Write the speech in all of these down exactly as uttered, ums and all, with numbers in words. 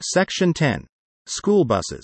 Section ten. School buses.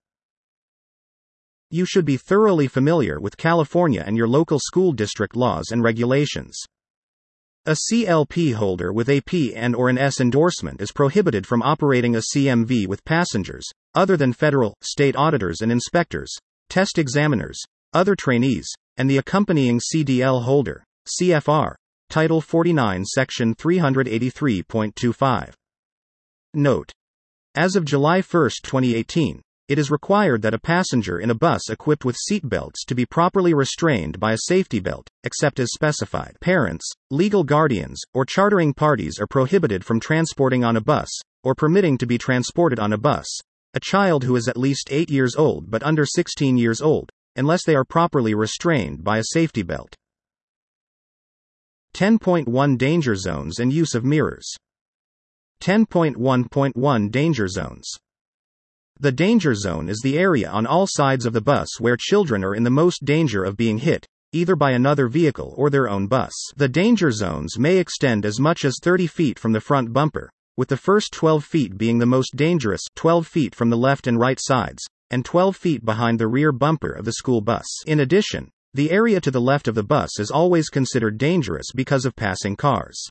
You should be thoroughly familiar with California and your local school district laws and regulations. A C L P holder with a P and or an S endorsement is prohibited from operating a C M V with passengers, other than federal, state auditors and inspectors, test examiners, other trainees, and the accompanying C D L holder, C F R, Title forty-nine Section three eighty-three point two five. Note: as of July first, twenty eighteen, it is required that a passenger in a bus equipped with seat belts to be properly restrained by a safety belt, except as specified. Parents, legal guardians, or chartering parties are prohibited from transporting on a bus, or permitting to be transported on a bus, a child who is at least eight years old but under sixteen years old, unless they are properly restrained by a safety belt. ten point one Danger zones and use of mirrors. ten point one point one Danger zones. The danger zone is the area on all sides of the bus where children are in the most danger of being hit, either by another vehicle or their own bus. The danger zones may extend as much as thirty feet from the front bumper, with the first twelve feet being the most dangerous, twelve feet from the left and right sides, and twelve feet behind the rear bumper of the school bus. In addition, the area to the left of the bus is always considered dangerous because of passing cars.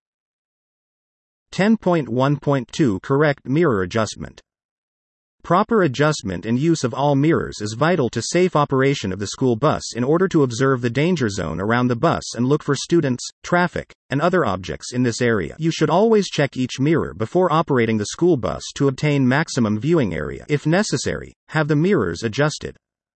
ten point one point two Correct mirror adjustment. Proper adjustment and use of all mirrors is vital to safe operation of the school bus in order to observe the danger zone around the bus and look for students, traffic, and other objects in this area. You should always check each mirror before operating the school bus to obtain maximum viewing area. If necessary, have the mirrors adjusted.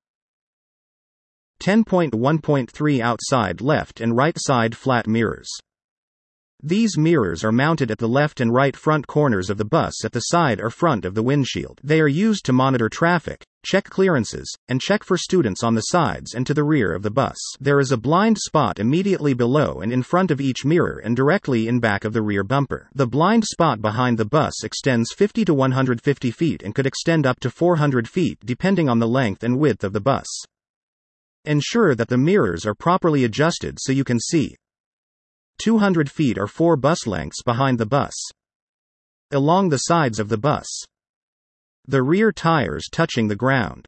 ten point one point three Outside left and right side flat mirrors. These mirrors are mounted at the left and right front corners of the bus at the side or front of the windshield. They are used to monitor traffic, check clearances, and check for students on the sides and to the rear of the bus. There is a blind spot immediately below and in front of each mirror and directly in back of the rear bumper. The blind spot behind the bus extends fifty to one hundred fifty feet and could extend up to four hundred feet depending on the length and width of the bus. Ensure that the mirrors are properly adjusted so you can see two hundred feet or four bus lengths behind the bus. Along the sides of the bus. The rear tires touching the ground.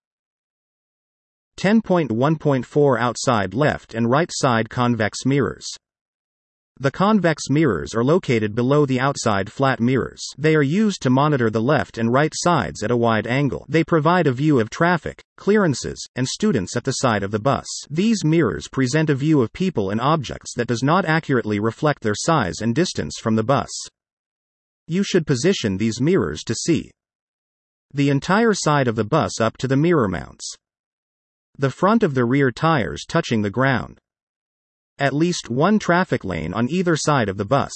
ten point one point four Outside left and right side convex mirrors. The convex mirrors are located below the outside flat mirrors. They are used to monitor the left and right sides at a wide angle. They provide a view of traffic, clearances, and students at the side of the bus. These mirrors present a view of people and objects that does not accurately reflect their size and distance from the bus. You should position these mirrors to see the entire side of the bus up to the mirror mounts. The front of the rear tires touching the ground. At least one traffic lane on either side of the bus.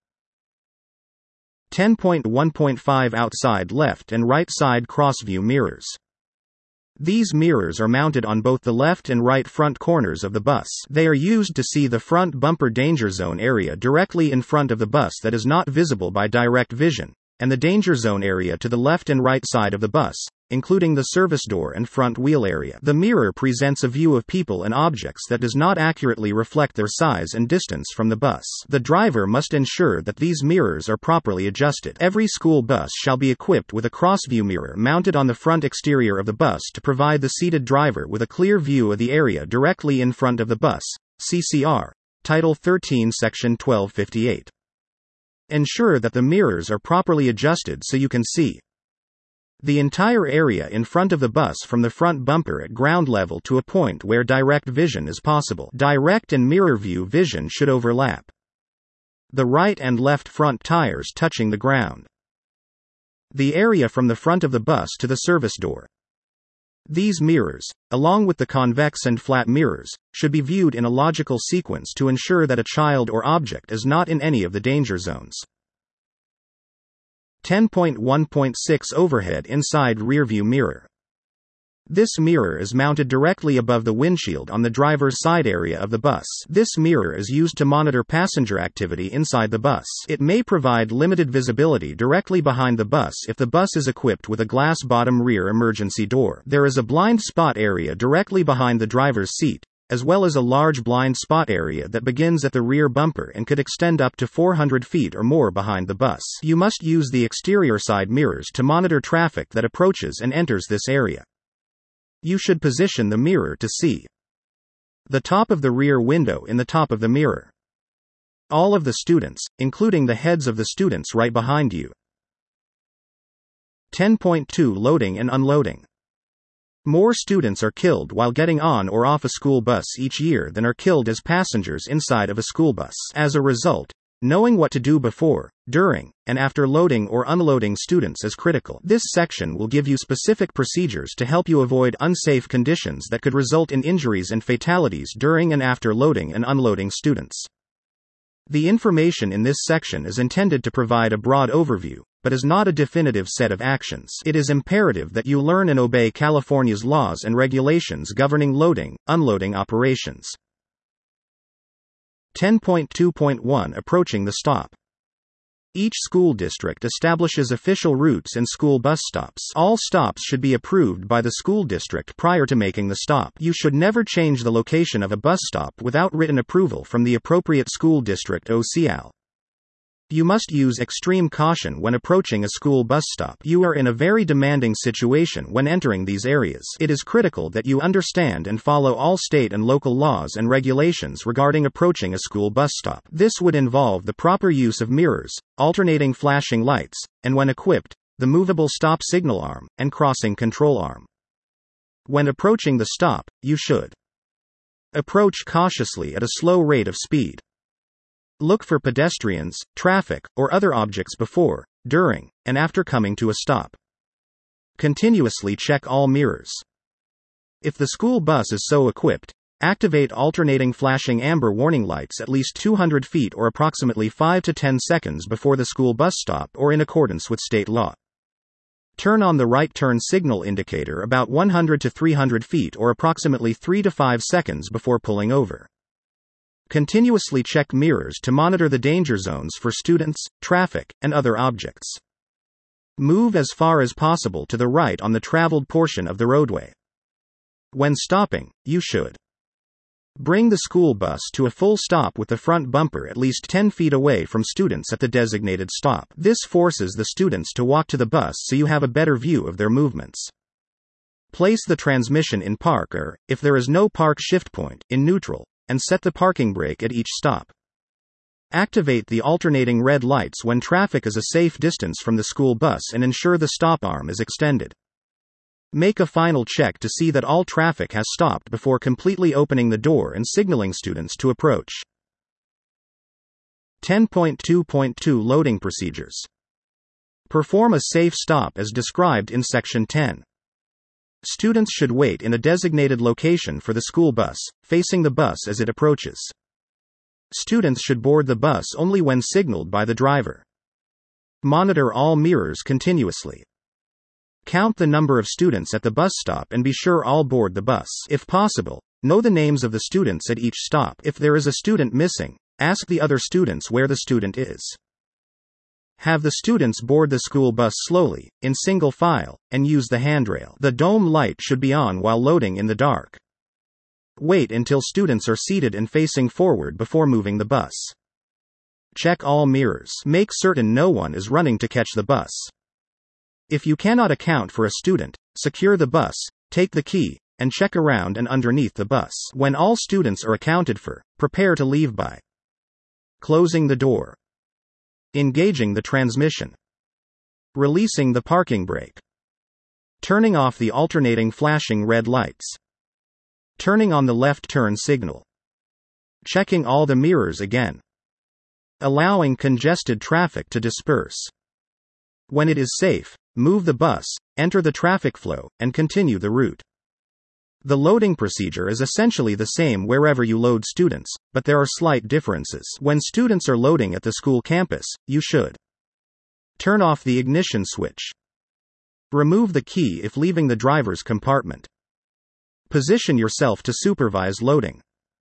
ten point one point five Outside left and right side cross-view mirrors. These mirrors are mounted on both the left and right front corners of the bus. They are used to see the front bumper danger zone area directly in front of the bus that is not visible by direct vision, and the danger zone area to the left and right side of the bus, including the service door and front wheel area. The mirror presents a view of people and objects that does not accurately reflect their size and distance from the bus. The driver must ensure that these mirrors are properly adjusted. Every school bus shall be equipped with a cross-view mirror mounted on the front exterior of the bus to provide the seated driver with a clear view of the area directly in front of the bus. C C R, Title thirteen Section twelve fifty-eight. Ensure that the mirrors are properly adjusted so you can see the entire area in front of the bus from the front bumper at ground level to a point where direct vision is possible. Direct and mirror view vision should overlap. The right and left front tires touching the ground. The area from the front of the bus to the service door. These mirrors, along with the convex and flat mirrors, should be viewed in a logical sequence to ensure that a child or object is not in any of the danger zones. ten point one point six Overhead inside rearview mirror. This mirror is mounted directly above the windshield on the driver's side area of the bus. This mirror is used to monitor passenger activity inside the bus. It may provide limited visibility directly behind the bus if the bus is equipped with a glass bottom rear emergency door. There is a blind spot area directly behind the driver's seat, as well as a large blind spot area that begins at the rear bumper and could extend up to four hundred feet or more behind the bus. You must use the exterior side mirrors to monitor traffic that approaches and enters this area. You should position the mirror to see the top of the rear window in the top of the mirror. All of the students, including the heads of the students right behind you. ten point two Loading and unloading. More students are killed while getting on or off a school bus each year than are killed as passengers inside of a school bus. As a result, knowing what to do before, during, and after loading or unloading students is critical. This section will give you specific procedures to help you avoid unsafe conditions that could result in injuries and fatalities during and after loading and unloading students. The information in this section is intended to provide a broad overview, but is not a definitive set of actions. It is imperative that you learn and obey California's laws and regulations governing loading, unloading operations. ten point two point one Approaching the stop. Each school district establishes official routes and school bus stops. All stops should be approved by the school district prior to making the stop. You should never change the location of a bus stop without written approval from the appropriate school district O C L. You must use extreme caution when approaching a school bus stop. You are in a very demanding situation when entering these areas. It is critical that you understand and follow all state and local laws and regulations regarding approaching a school bus stop. This would involve the proper use of mirrors, alternating flashing lights, and when equipped, the movable stop signal arm, and crossing control arm. When approaching the stop, you should approach cautiously at a slow rate of speed. Look for pedestrians, traffic, or other objects before, during, and after coming to a stop. Continuously check all mirrors. If the school bus is so equipped, activate alternating flashing amber warning lights at least two hundred feet or approximately five to ten seconds before the school bus stop or in accordance with state law. Turn on the right turn signal indicator about one hundred to three hundred feet or approximately three to five seconds before pulling over. Continuously check mirrors to monitor the danger zones for students, traffic, and other objects. Move as far as possible to the right on the traveled portion of the roadway. When stopping, you should bring the school bus to a full stop with the front bumper at least ten feet away from students at the designated stop. This forces the students to walk to the bus so you have a better view of their movements. Place the transmission in park or, if there is no park shift point, in neutral, and set the parking brake at each stop. Activate the alternating red lights when traffic is a safe distance from the school bus and ensure the stop arm is extended. Make a final check to see that all traffic has stopped before completely opening the door and signaling students to approach. ten point two point two Loading procedures. Perform a safe stop as described in Section ten. Students should wait in a designated location for the school bus, facing the bus as it approaches. Students should board the bus only when signaled by the driver. Monitor all mirrors continuously. Count the number of students at the bus stop and be sure all board the bus. If possible, know the names of the students at each stop. If there is a student missing, ask the other students where the student is. Have the students board the school bus slowly, in single file, and use the handrail. The dome light should be on while loading in the dark. Wait until students are seated and facing forward before moving the bus. Check all mirrors. Make certain no one is running to catch the bus. If you cannot account for a student, secure the bus, take the key, and check around and underneath the bus. When all students are accounted for, prepare to leave by closing the door, engaging the transmission, releasing the parking brake, turning off the alternating flashing red lights, turning on the left turn signal, checking all the mirrors again, allowing congested traffic to disperse. When it is safe, move the bus, enter the traffic flow, and continue the route. The loading procedure is essentially the same wherever you load students, but there are slight differences. When students are loading at the school campus, you should turn off the ignition switch. Remove the key if leaving the driver's compartment. Position yourself to supervise loading.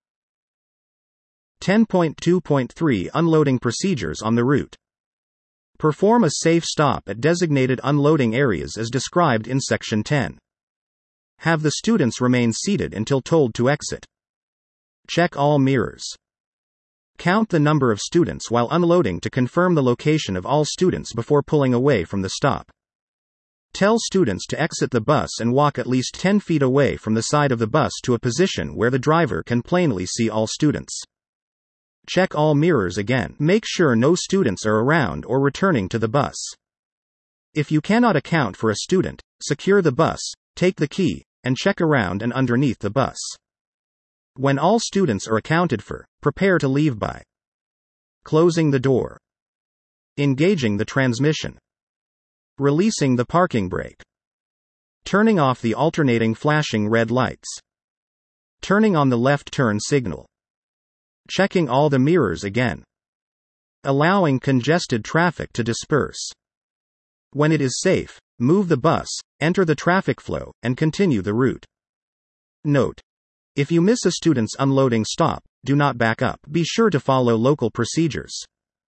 ten point two point three Unloading procedures on the route. Perform a safe stop at designated unloading areas as described in Section ten. Have the students remain seated until told to exit. Check all mirrors. Count the number of students while unloading to confirm the location of all students before pulling away from the stop. Tell students to exit the bus and walk at least ten feet away from the side of the bus to a position where the driver can plainly see all students. Check all mirrors again. Make sure no students are around or returning to the bus. If you cannot account for a student, secure the bus, take the key, and check around and underneath the bus. When all students are accounted for, prepare to leave by closing the door, engaging the transmission, releasing the parking brake, turning off the alternating flashing red lights, turning on the left turn signal, checking all the mirrors again, allowing congested traffic to disperse. When it is safe, move the bus, enter the traffic flow, and continue the route. Note: if you miss a student's unloading stop, do not back up. Be sure to follow local procedures.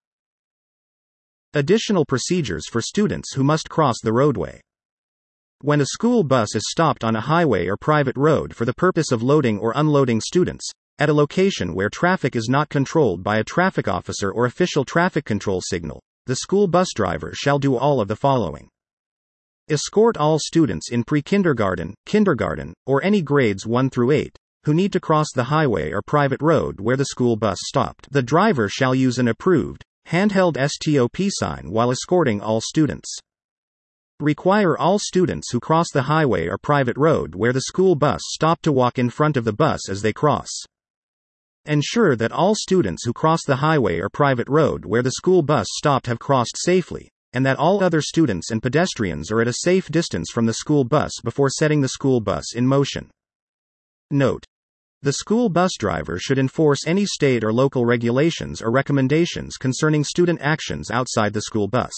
Additional procedures for students who must cross the roadway. When a school bus is stopped on a highway or private road for the purpose of loading or unloading students, at a location where traffic is not controlled by a traffic officer or official traffic control signal, the school bus driver shall do all of the following. Escort all students in pre-kindergarten, kindergarten, or any grades one through eight, who need to cross the highway or private road where the school bus stopped. The driver shall use an approved, handheld stop sign while escorting all students. Require all students who cross the highway or private road where the school bus stopped to walk in front of the bus as they cross. Ensure that all students who cross the highway or private road where the school bus stopped have crossed safely, and that all other students and pedestrians are at a safe distance from the school bus before setting the school bus in motion. Note: the school bus driver should enforce any state or local regulations or recommendations concerning student actions outside the school bus.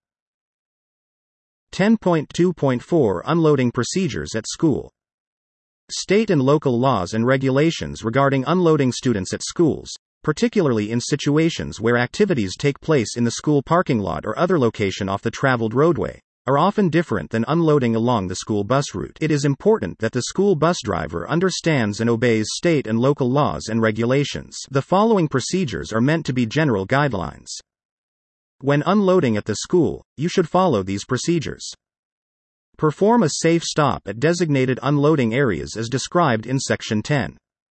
ten point two point four Unloading procedures at school. State and local laws and regulations regarding unloading students at schools, particularly in situations where activities take place in the school parking lot or other location off the traveled roadway, are often different than unloading along the school bus route. It is important that the school bus driver understands and obeys state and local laws and regulations. The following procedures are meant to be general guidelines. When unloading at the school, you should follow these procedures. Perform a safe stop at designated unloading areas as described in Section ten.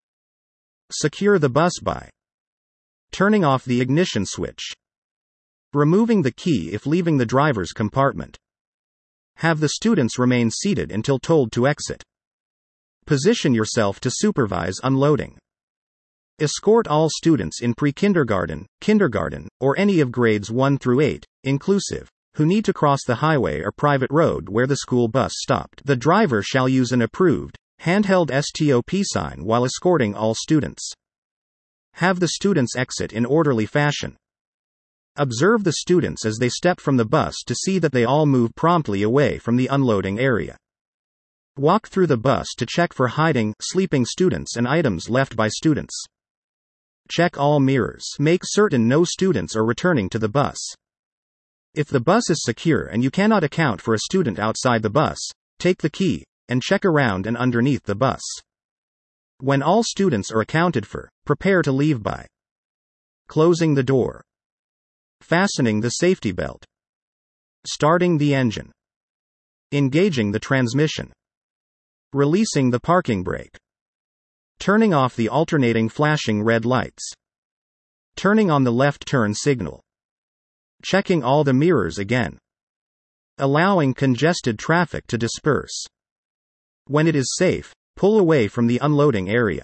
Secure the bus by turning off the ignition switch, removing the key if leaving the driver's compartment. Have the students remain seated until told to exit. Position yourself to supervise unloading. Escort all students in pre-kindergarten, kindergarten, or any of grades one through eight, inclusive, who need to cross the highway or private road where the school bus stopped. The driver shall use an approved, handheld stop sign while escorting all students. Have the students exit in orderly fashion. Observe the students as they step from the bus to see that they all move promptly away from the unloading area. Walk through the bus to check for hiding, sleeping students and items left by students. Check all mirrors. Make certain no students are returning to the bus. If the bus is secure and you cannot account for a student outside the bus, take the key, and check around and underneath the bus. When all students are accounted for, prepare to leave by closing the door, fastening the safety belt, starting the engine, engaging the transmission, releasing the parking brake, turning off the alternating flashing red lights, turning on the left turn signal, checking all the mirrors again, allowing congested traffic to disperse. When it is safe, pull away from the unloading area.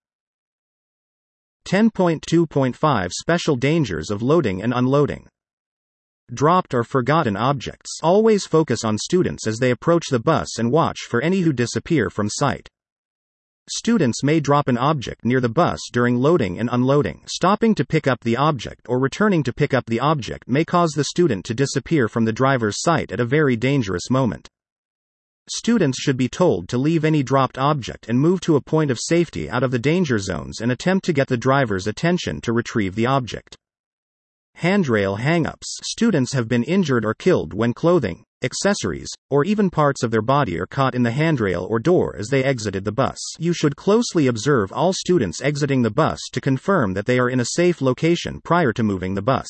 ten point two point five Special dangers of loading and unloading. Dropped or forgotten objects. Always focus on students as they approach the bus and watch for any who disappear from sight. Students may drop an object near the bus during loading and unloading. Stopping to pick up the object or returning to pick up the object may cause the student to disappear from the driver's sight at a very dangerous moment. Students should be told to leave any dropped object and move to a point of safety out of the danger zones and attempt to get the driver's attention to retrieve the object. Handrail hang-ups. Students have been injured or killed when clothing, accessories, or even parts of their body are caught in the handrail or door as they exited the bus. You should closely observe all students exiting the bus to confirm that they are in a safe location prior to moving the bus.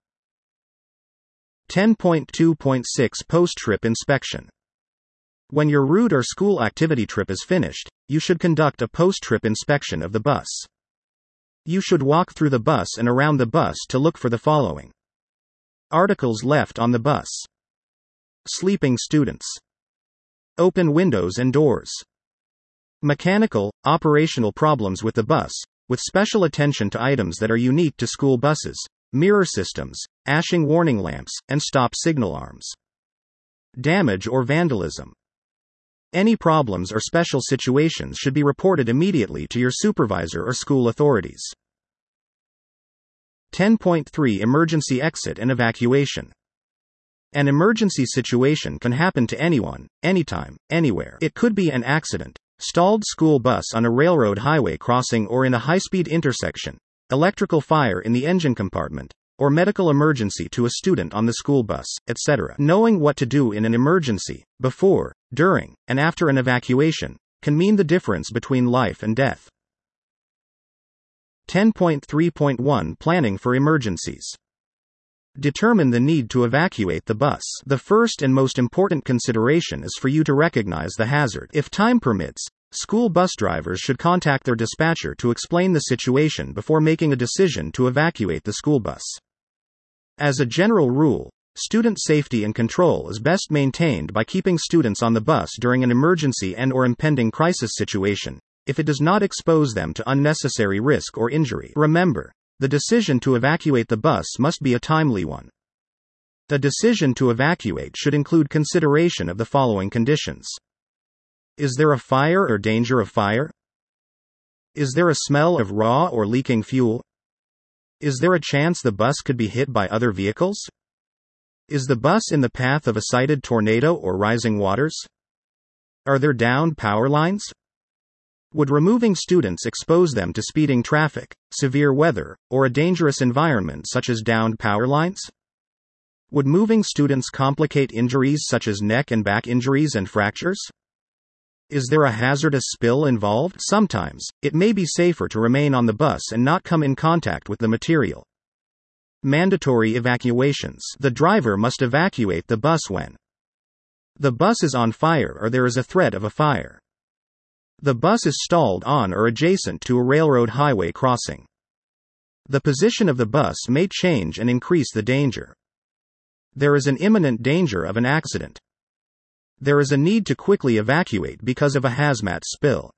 ten point two point six Post-trip inspection. When your route or school activity trip is finished, you should conduct a post-trip inspection of the bus. You should walk through the bus and around the bus to look for the following: articles left on the bus, sleeping students, open windows and doors, mechanical, operational problems with the bus, with special attention to items that are unique to school buses, mirror systems, ashing warning lamps, and stop signal arms, damage or vandalism. Any problems or special situations should be reported immediately to your supervisor or school authorities. ten point three Emergency exit and evacuation. An emergency situation can happen to anyone, anytime, anywhere. It could be an accident, stalled school bus on a railroad highway crossing or in a high-speed intersection, electrical fire in the engine compartment, or medical emergency to a student on the school bus, et cetera. Knowing what to do in an emergency, before, during, and after an evacuation, can mean the difference between life and death. ten point three point one Planning for emergencies. Determine the need to evacuate the bus. The first and most important consideration is for you to recognize the hazard. If time permits, school bus drivers should contact their dispatcher to explain the situation before making a decision to evacuate the school bus. As a general rule, student safety and control is best maintained by keeping students on the bus during an emergency and/or impending crisis situation, if it does not expose them to unnecessary risk or injury. Remember, the decision to evacuate the bus must be a timely one. The decision to evacuate should include consideration of the following conditions: is there a fire or danger of fire? Is there a smell of raw or leaking fuel? Is there a chance the bus could be hit by other vehicles? Is the bus in the path of a cited tornado or rising waters? Are there downed power lines? Would removing students expose them to speeding traffic, severe weather, or a dangerous environment such as downed power lines? Would moving students complicate injuries such as neck and back injuries and fractures? Is there a hazardous spill involved? Sometimes, it may be safer to remain on the bus and not come in contact with the material. Mandatory evacuations. The driver must evacuate the bus when the bus is on fire or there is a threat of a fire. The bus is stalled on or adjacent to a railroad highway crossing. The position of the bus may change and increase the danger. There is an imminent danger of an accident. There is a need to quickly evacuate because of a hazmat spill.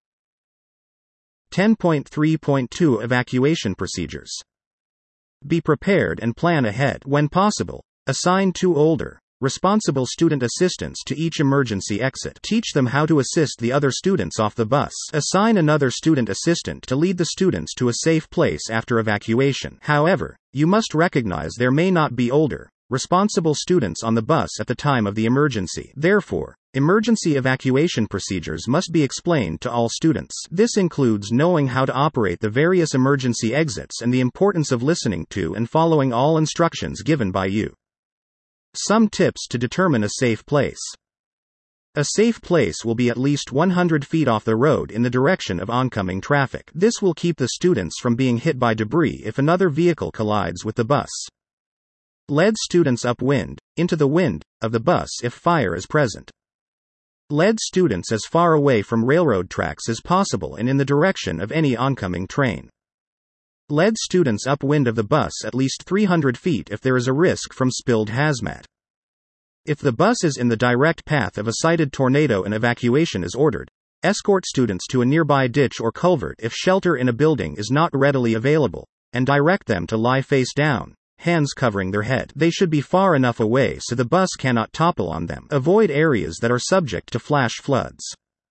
ten point three point two Evacuation procedures. Be prepared and plan ahead. When possible, assign two older, responsible student assistants to each emergency exit. Teach them how to assist the other students off the bus. Assign another student assistant to lead the students to a safe place after evacuation. However, you must recognize there may not be older, responsible students on the bus at the time of the emergency. Therefore, emergency evacuation procedures must be explained to all students. This includes knowing how to operate the various emergency exits and the importance of listening to and following all instructions given by you. Some tips to determine a safe place. A safe place will be at least one hundred feet off the road in the direction of oncoming traffic. This will keep the students from being hit by debris if another vehicle collides with the bus. Lead students upwind, into the wind, of the bus if fire is present. Lead students as far away from railroad tracks as possible and in the direction of any oncoming train. Lead students upwind of the bus at least three hundred feet if there is a risk from spilled hazmat. If the bus is in the direct path of a cited tornado and evacuation is ordered, escort students to a nearby ditch or culvert if shelter in a building is not readily available, and direct them to lie face down, hands covering their head. They should be far enough away so the bus cannot topple on them. Avoid areas that are subject to flash floods.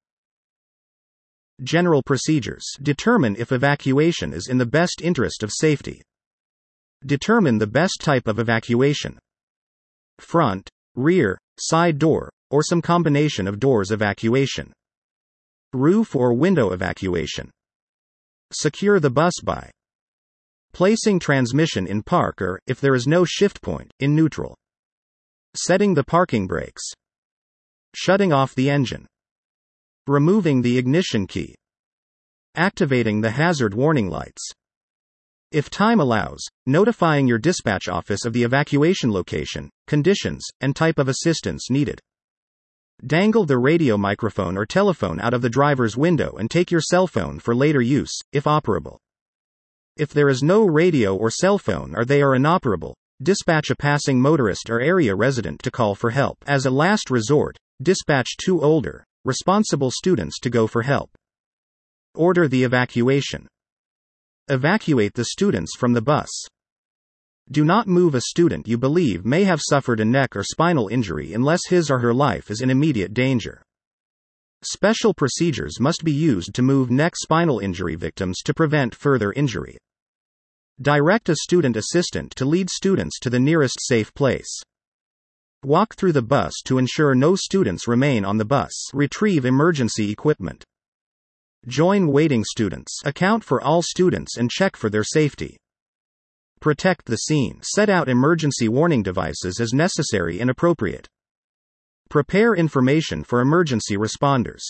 General procedures. Determine if evacuation is in the best interest of safety. Determine the best type of evacuation. Front, rear, side door, or some combination of doors evacuation. Roof or window evacuation. Secure the bus by Placing transmission in park or, if there is no shift point, in neutral. Setting the parking brakes. Shutting off the engine. Removing the ignition key. Activating the hazard warning lights. If time allows, notifying your dispatch office of the evacuation location, conditions, and type of assistance needed. Dangle the radio microphone or telephone out of the driver's window and take your cell phone for later use, if operable. If there is no radio or cell phone or they are inoperable, dispatch a passing motorist or area resident to call for help. As a last resort, dispatch two older, responsible students to go for help. Order the evacuation. Evacuate the students from the bus. Do not move a student you believe may have suffered a neck or spinal injury unless his or her life is in immediate danger. Special procedures must be used to move neck spinal injury victims to prevent further injury. Direct a student assistant to lead students to the nearest safe place. Walk through the bus to ensure no students remain on the bus. Retrieve emergency equipment. Join waiting students. Account for all students and check for their safety. Protect the scene. Set out emergency warning devices as necessary and appropriate. Prepare information for emergency responders.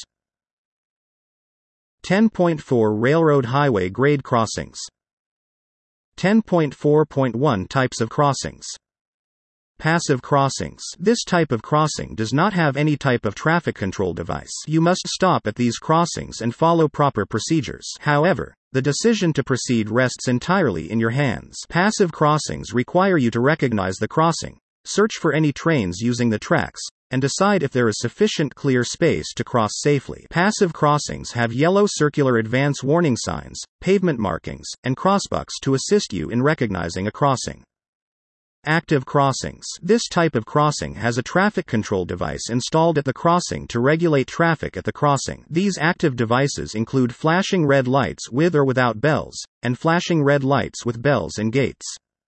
ten point four Railroad Highway Grade Crossings. ten point four point one Types of crossings. Passive crossings. This type of crossing does not have any type of traffic control device. You must stop at these crossings and follow proper procedures. However, the decision to proceed rests entirely in your hands. Passive crossings require you to recognize the crossing, search for any trains using the tracks, and decide if there is sufficient clear space to cross safely. Passive crossings have yellow circular advance warning signs, pavement markings, and crossbucks to assist you in recognizing a crossing. Active crossings. This type of crossing has a traffic control device installed at the crossing to regulate traffic at the crossing. These active devices include flashing red lights with or without bells, and flashing red lights with bells and gates.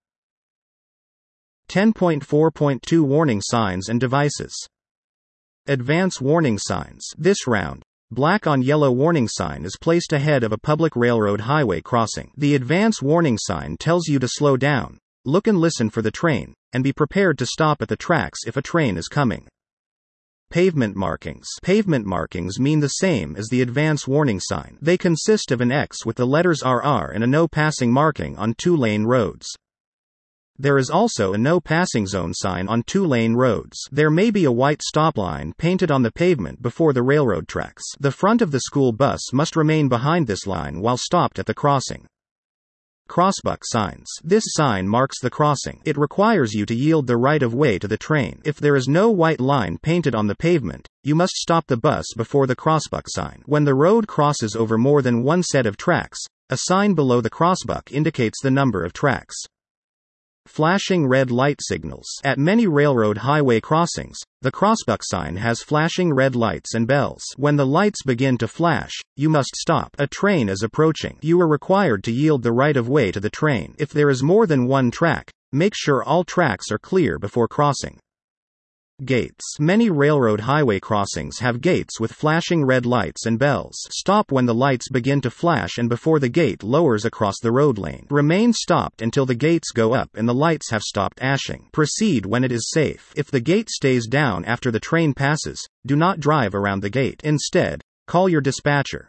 ten point four point two Warning signs and devices. Advance warning signs. This round, black on yellow warning sign is placed ahead of a public railroad highway crossing. The advance warning sign tells you to slow down, look and listen for the train, and be prepared to stop at the tracks if a train is coming. Pavement markings. Pavement markings mean the same as the advance warning sign. They consist of an X with the letters R R and a no passing marking on two-lane roads. There is also a no passing zone sign on two-lane roads. There may be a white stop line painted on the pavement before the railroad tracks. The front of the school bus must remain behind this line while stopped at the crossing. Crossbuck signs. This sign marks the crossing. It requires you to yield the right of way to the train. If there is no white line painted on the pavement, you must stop the bus before the crossbuck sign. When the road crosses over more than one set of tracks, a sign below the crossbuck indicates the number of tracks. Flashing red light signals. At many railroad highway crossings, the crossbuck sign has flashing red lights and bells. When the lights begin to flash, you must stop. A train is approaching. You are required to yield the right of way to the train. If there is more than one track, make sure all tracks are clear before crossing. Gates. Many railroad highway crossings have gates with flashing red lights and bells. Stop when the lights begin to flash and before the gate lowers across the road lane. Remain stopped until the gates go up and the lights have stopped flashing. Proceed when it is safe. If the gate stays down after the train passes, do not drive around the gate. Instead, call your dispatcher.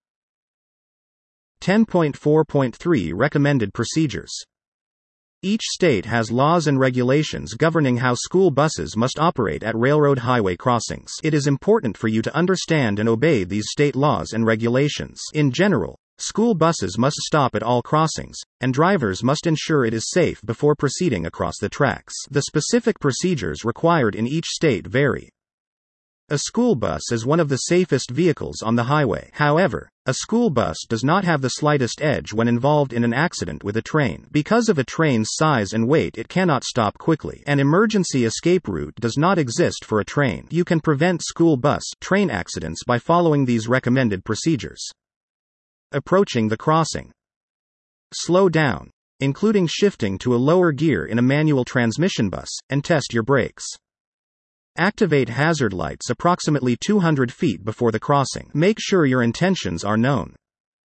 ten point four point three Recommended procedures. Each state has laws and regulations governing how school buses must operate at railroad highway crossings. It is important for you to understand and obey these state laws and regulations. In general, school buses must stop at all crossings, and drivers must ensure it is safe before proceeding across the tracks. The specific procedures required in each state vary. A school bus is one of the safest vehicles on the highway. However, a school bus does not have the slightest edge when involved in an accident with a train. Because of a train's size and weight, it cannot stop quickly. An emergency escape route does not exist for a train. You can prevent school bus train accidents by following these recommended procedures. Approaching the crossing. Slow down, including shifting to a lower gear in a manual transmission bus, and test your brakes. Activate hazard lights approximately two hundred feet before the crossing. Make sure your intentions are known.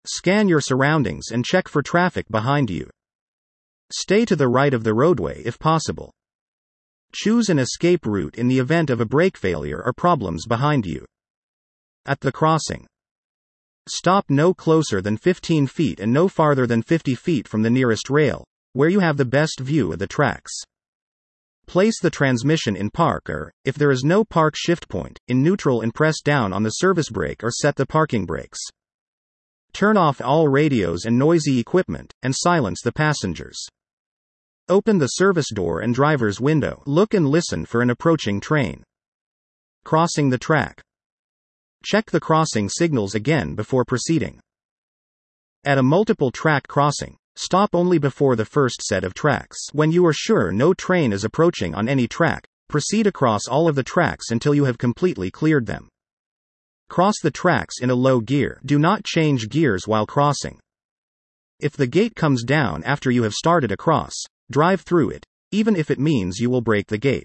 Scan your surroundings and check for traffic behind you. Stay to the right of the roadway if possible. Choose an escape route in the event of a brake failure or problems behind you. At the crossing, stop no closer than fifteen feet and no farther than fifty feet from the nearest rail, where you have the best view of the tracks. Place the transmission in park or, if there is no park shift point, in neutral and press down on the service brake or set the parking brakes. Turn off all radios and noisy equipment, and silence the passengers. Open the service door and driver's window. Look and listen for an approaching train. Crossing the track. Check the crossing signals again before proceeding. At a multiple track crossing, stop only before the first set of tracks. When you are sure no train is approaching on any track, proceed across all of the tracks until you have completely cleared them. Cross the tracks in a low gear. Do not change gears while crossing. If the gate comes down after you have started across, drive through it, even if it means you will break the gate.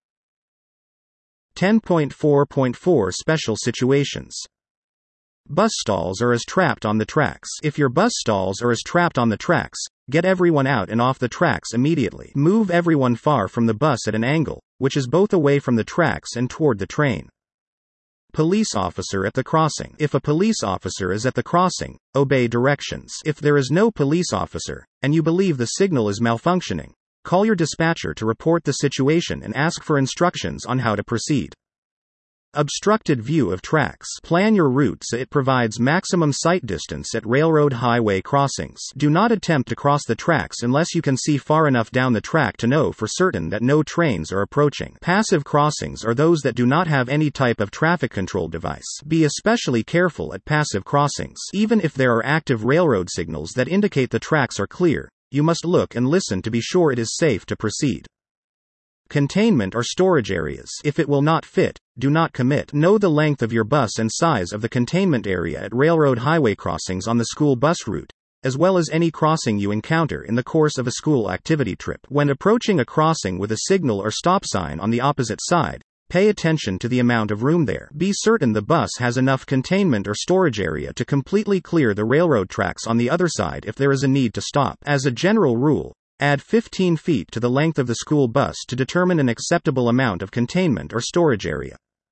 ten point four point four Special situations. Bus stalls are as trapped on the tracks. If your bus stalls are as trapped on the tracks, get everyone out and off the tracks immediately. Move everyone far from the bus at an angle, which is both away from the tracks and toward the train. Police officer at the crossing. If a police officer is at the crossing, obey directions. If there is no police officer, and you believe the signal is malfunctioning, call your dispatcher to report the situation and ask for instructions on how to proceed. Obstructed view of tracks. Plan your route so it provides maximum sight distance at railroad highway crossings. Do not attempt to cross the tracks unless you can see far enough down the track to know for certain that no trains are approaching. Passive crossings are those that do not have any type of traffic control device. Be especially careful at passive crossings. Even if there are active railroad signals that indicate the tracks are clear, you must look and listen to be sure it is safe to proceed. Containment or storage areas. If it will not fit, do not commit. Know the length of your bus and size of the containment area at railroad highway crossings on the school bus route, as well as any crossing you encounter in the course of a school activity trip. When approaching a crossing with a signal or stop sign on the opposite side, pay attention to the amount of room there. Be certain the bus has enough containment or storage area to completely clear the railroad tracks on the other side if there is a need to stop. As a general rule, add fifteen feet to the length of the school bus to determine an acceptable amount of containment or storage area.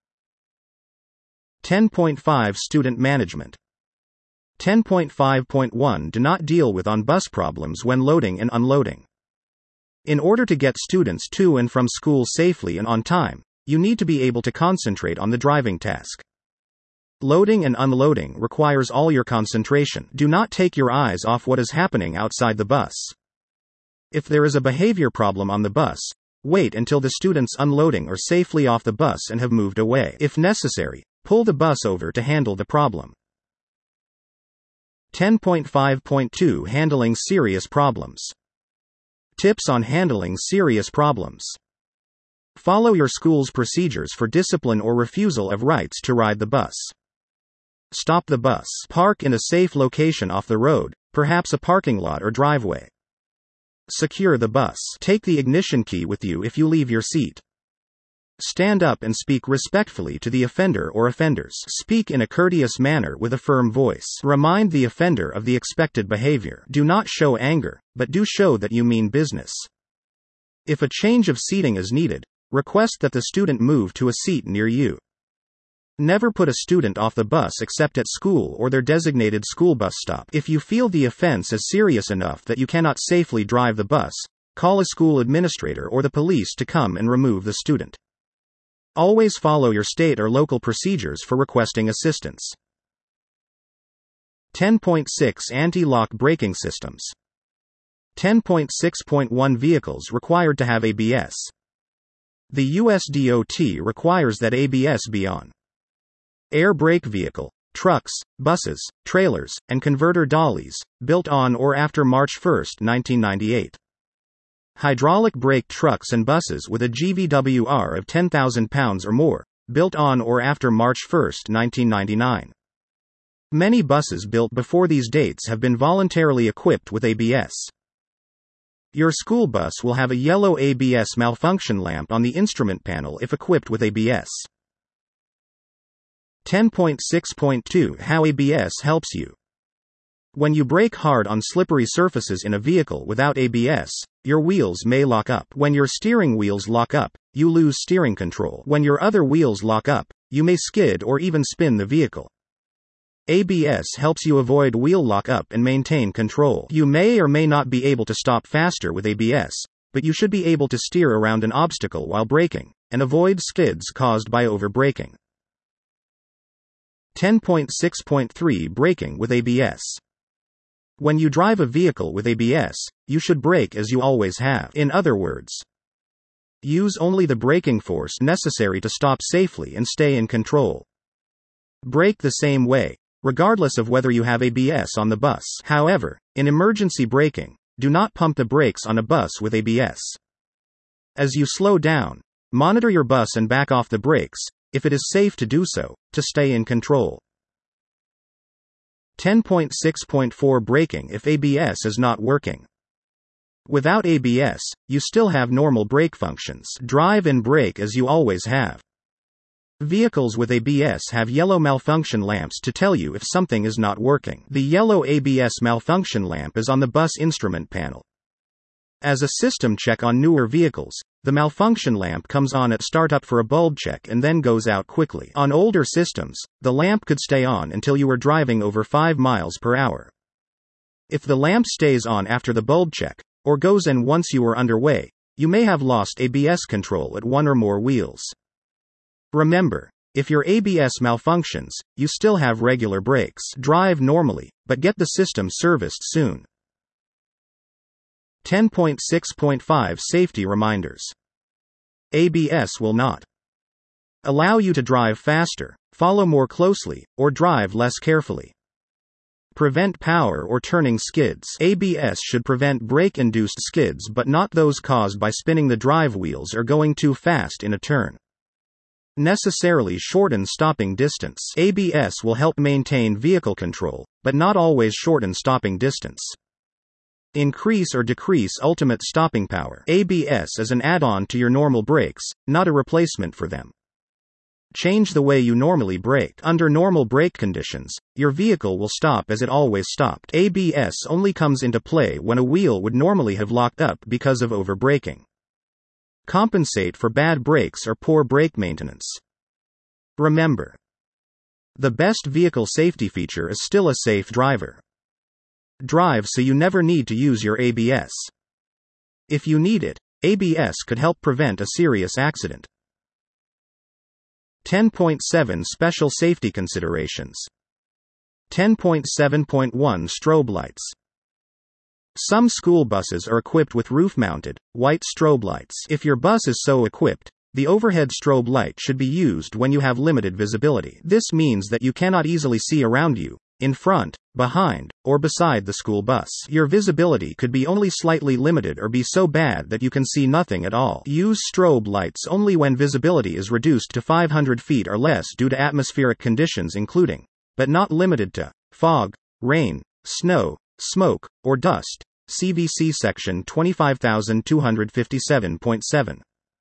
ten point five Student management. ten point five point one Do not deal with on-bus problems when loading and unloading. In order to get students to and from school safely and on time, you need to be able to concentrate on the driving task. Loading and unloading requires all your concentration. Do not take your eyes off what is happening outside the bus. If there is a behavior problem on the bus, wait until the students unloading are safely off the bus and have moved away. If necessary, pull the bus over to handle the problem. ten point five point two Handling serious problems. Tips on handling serious problems. Follow your school's procedures for discipline or refusal of rights to ride the bus. Stop the bus. Park in a safe location off the road, perhaps a parking lot or driveway. Secure the bus. Take the ignition key with you if you leave your seat. Stand up and speak respectfully to the offender or offenders. Speak in a courteous manner with a firm voice. Remind the offender of the expected behavior. Do not show anger, but do show that you mean business. If a change of seating is needed, request that the student move to a seat near you. Never put a student off the bus except at school or their designated school bus stop. If you feel the offense is serious enough that you cannot safely drive the bus, call a school administrator or the police to come and remove the student. Always follow your state or local procedures for requesting assistance. ten point six Anti-lock braking systems. ten point six point one Vehicles required to have A B S. The U S D O T requires that A B S be on. Air brake vehicle, trucks, buses, trailers, and converter dollies, built on or after March first, nineteen ninety-eight. Hydraulic brake trucks and buses with a G V W R of ten thousand pounds or more, built on or after March first, nineteen ninety-nine. Many buses built before these dates have been voluntarily equipped with A B S. Your school bus will have a yellow A B S malfunction lamp on the instrument panel if equipped with A B S. ten point six point two How A B S helps you. When you brake hard on slippery surfaces in a vehicle without A B S, your wheels may lock up. When your steering wheels lock up, you lose steering control. When your other wheels lock up, you may skid or even spin the vehicle. A B S helps you avoid wheel lock-up and maintain control. You may or may not be able to stop faster with A B S, but you should be able to steer around an obstacle while braking, and avoid skids caused by over-braking. ten point six point three Braking with A B S. When you drive a vehicle with A B S, you should brake as you always have. In other words, use only the braking force necessary to stop safely and stay in control. Brake the same way, regardless of whether you have A B S on the bus. However, in emergency braking, do not pump the brakes on a bus with A B S. As you slow down, monitor your bus and back off the brakes, if it is safe to do so, to stay in control. ten point six point four Braking if A B S is not working. Without A B S, you still have normal brake functions. Drive and brake as you always have. Vehicles with A B S have yellow malfunction lamps to tell you if something is not working. The yellow A B S malfunction lamp is on the bus instrument panel. As a system check on newer vehicles, the malfunction lamp comes on at startup for a bulb check and then goes out quickly. On older systems, the lamp could stay on until you were driving over five miles per hour. If the lamp stays on after the bulb check, or goes in once you are underway, you may have lost A B S control at one or more wheels. Remember, if your A B S malfunctions, you still have regular brakes. Drive normally, but get the system serviced soon. ten point six point five Safety reminders. A B S will not allow you to drive faster, follow more closely, or drive less carefully. Prevent power or turning skids. A B S should prevent brake-induced skids but not those caused by spinning the drive wheels or going too fast in a turn. Necessarily shorten stopping distance. A B S will help maintain vehicle control, but not always shorten stopping distance. Increase or decrease ultimate stopping power. A B S is an add-on to your normal brakes, not a replacement for them. Change the way you normally brake. Under normal brake conditions, your vehicle will stop as it always stopped. A B S only comes into play when a wheel would normally have locked up because of over-braking. Compensate for bad brakes or poor brake maintenance. Remember, the best vehicle safety feature is still a safe driver. Drive so you never need to use your A B S. If you need it, A B S could help prevent a serious accident. ten point seven Special Safety Considerations. ten point seven point one Strobe lights. Some school buses are equipped with roof-mounted, white strobe lights. If your bus is so equipped, the overhead strobe light should be used when you have limited visibility. This means that you cannot easily see around you, in front, behind, or beside the school bus. Your visibility could be only slightly limited or be so bad that you can see nothing at all. Use strobe lights only when visibility is reduced to five hundred feet or less due to atmospheric conditions including, but not limited to, fog, rain, snow, smoke, or dust. C V C section twenty-five thousand two hundred fifty-seven point seven.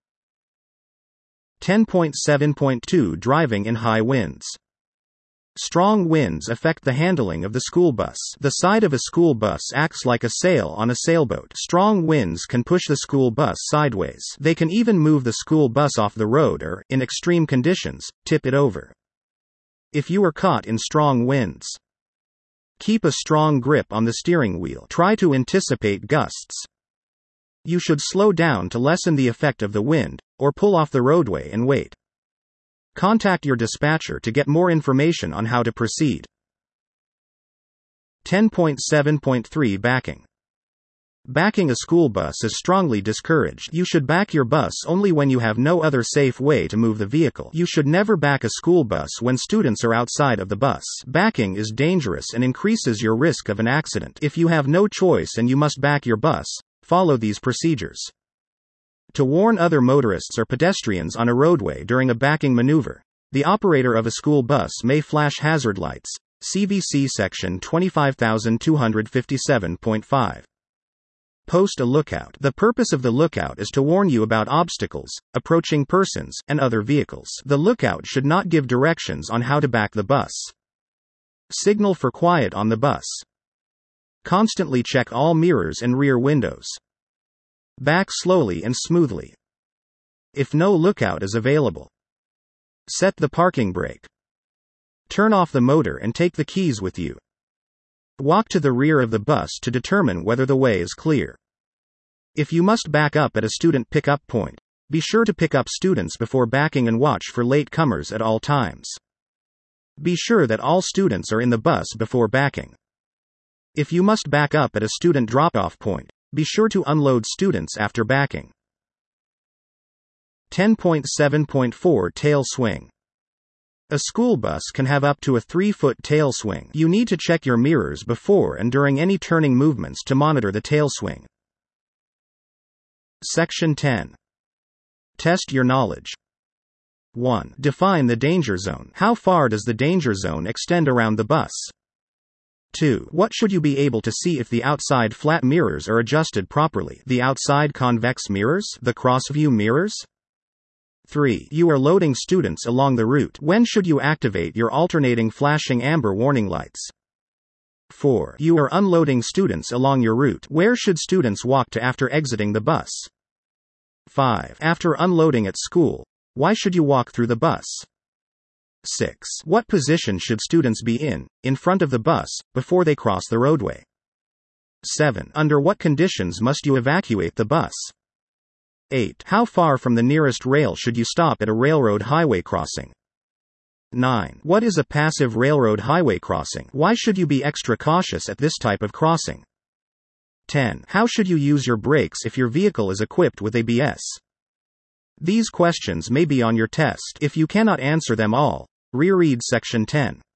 ten point seven point two Driving in high winds. Strong winds affect the handling of the school bus. The side of a school bus acts like a sail on a sailboat. Strong winds can push the school bus sideways. They can even move the school bus off the road or, in extreme conditions, tip it over. If you are caught in strong winds, keep a strong grip on the steering wheel. Try to anticipate gusts. You should slow down to lessen the effect of the wind, or pull off the roadway and wait. Contact your dispatcher to get more information on how to proceed. ten point seven point three Backing. Backing a school bus is strongly discouraged. You should back your bus only when you have no other safe way to move the vehicle. You should never back a school bus when students are outside of the bus. Backing is dangerous and increases your risk of an accident. If you have no choice and you must back your bus, follow these procedures. To warn other motorists or pedestrians on a roadway during a backing maneuver, the operator of a school bus may flash hazard lights. C V C section twenty-five thousand two hundred fifty-seven point five. Post a lookout. The purpose of the lookout is to warn you about obstacles, approaching persons, and other vehicles. The lookout should not give directions on how to back the bus. Signal for quiet on the bus. Constantly check all mirrors and rear windows. Back slowly and smoothly. If no lookout is available, set the parking brake. Turn off the motor and take the keys with you. Walk to the rear of the bus to determine whether the way is clear. If you must back up at a student pickup point, be sure to pick up students before backing and watch for late comers at all times. Be sure that all students are in the bus before backing. If you must back up at a student drop-off point, be sure to unload students after backing. ten point seven point four Tail swing. A school bus can have up to a three foot tail swing. You need to check your mirrors before and during any turning movements to monitor the tail swing. Section ten. Test your knowledge. one. Define the danger zone. How far does the danger zone extend around the bus? two. What should you be able to see if the outside flat mirrors are adjusted properly? The outside convex mirrors? The cross-view mirrors? three. You are loading students along the route. When should you activate your alternating flashing amber warning lights? four. You are unloading students along your route. Where should students walk to after exiting the bus? five. After unloading at school, why should you walk through the bus? six. What position should students be in, in front of the bus, before they cross the roadway? seven. Under what conditions must you evacuate the bus? eight. How far from the nearest rail should you stop at a railroad highway crossing? nine. What is a passive railroad highway crossing? Why should you be extra cautious at this type of crossing? ten. How should you use your brakes if your vehicle is equipped with A B S? These questions may be on your test. If you cannot answer them all, reread Section ten.